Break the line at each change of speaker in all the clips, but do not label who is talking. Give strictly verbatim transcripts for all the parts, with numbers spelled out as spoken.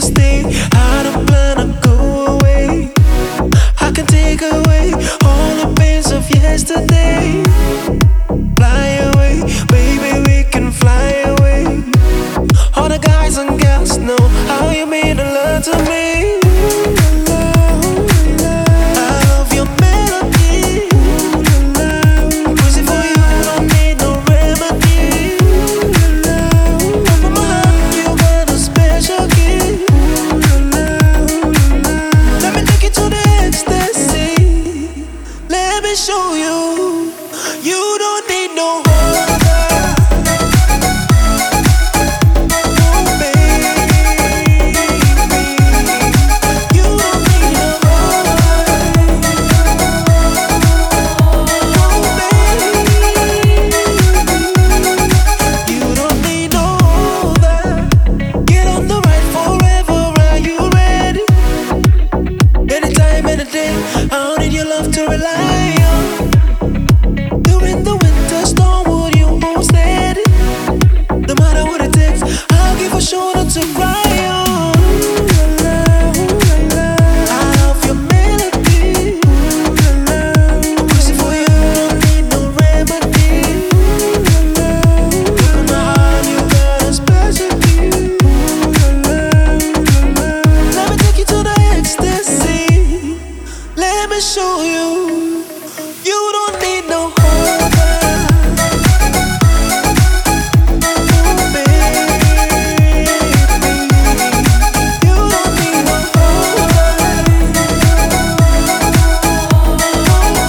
stay. I don't plan to go away. I can take away all the pains of yesterday. Fly away, baby, we can fly away. All the guys and girls know how you mean a lot to me. Show you, you don't need no other. Oh baby, you don't need no other. Oh baby, you don't need no other. Get on the ride forever, are you ready? Anytime, any day, I don't need your love to rely on. During the winter storm, would you hold steady? No matter what it takes, I'll give a shoulder to cry on. I love your melody. I'm crazy for you, don't need no remedy. Look in my heart, you got a special key. Let me take you to the ecstasy. Let me show you, you don't need no other. Oh baby, you don't need no other. Oh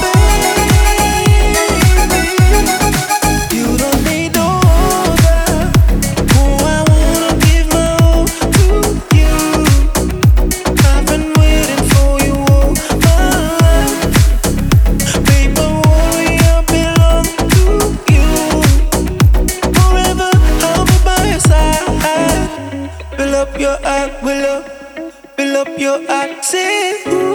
baby, you don't need no other. Oh, I wanna give my all to you. I've been waiting for you all my life. Paper warrior belong to you. Forever I'll be by your side. Fill up your heart, will up, fill up your heart, say ooh.